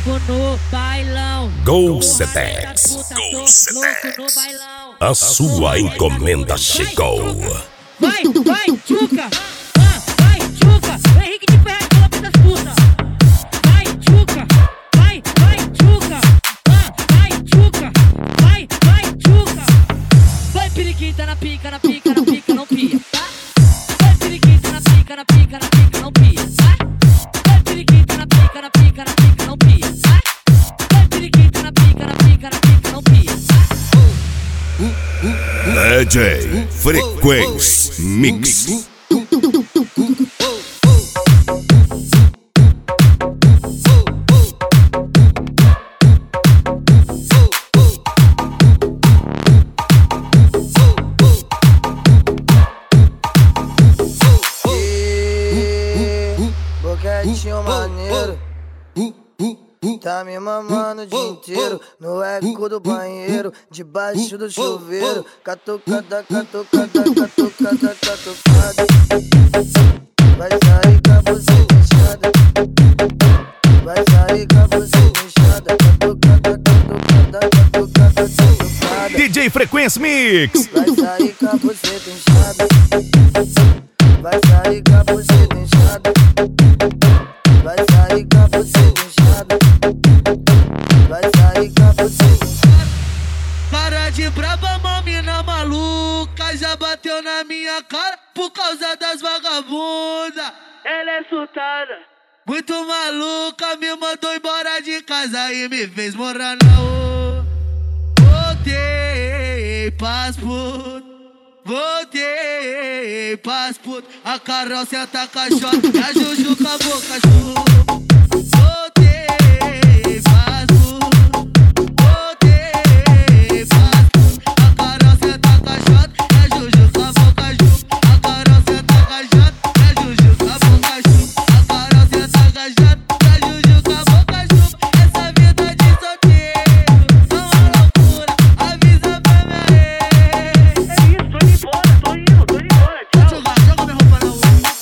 louco no bailão. Gol Setex. Gol Setex. A sua encomenda chegou. Vai, tchuca. Vai, tchuca. O Henrique de Ferraz fala pra essas putas. Vai, tchuca. Vai, tchuca. Vai, tchuca. Vai, tchuca. Vai, periquita na pica, não pia, tá? Vai, periquita na pica, não pia, tá? Vai, periquita na pica, não pia, tá? Vai, periquita na pica, não pia, tá? DJ Frequência Mix. Boquetinho maneiro, tá me mamando o dia inteiro. No eco do banheiro, debaixo do chuveiro. Catucada, catucada. Vai sair com a buceta inchada. Vai sair com a buceta inchada. Catucada. DJ Frequência Mix. Vai sair com a buceta inchada. Vai sair com a buceta inchada. Vai sair com a buceta inchada. Vai sair com a buceta inchada. Cara de braba, mamina maluca, já bateu na minha cara por causa das vagabundas. Ela é surtada, muito maluca, me mandou embora de casa e me fez morar na rua. Voltei pras putas, voltei pras putas. A Carol senta a caixota e a Juju acabou com a chuva.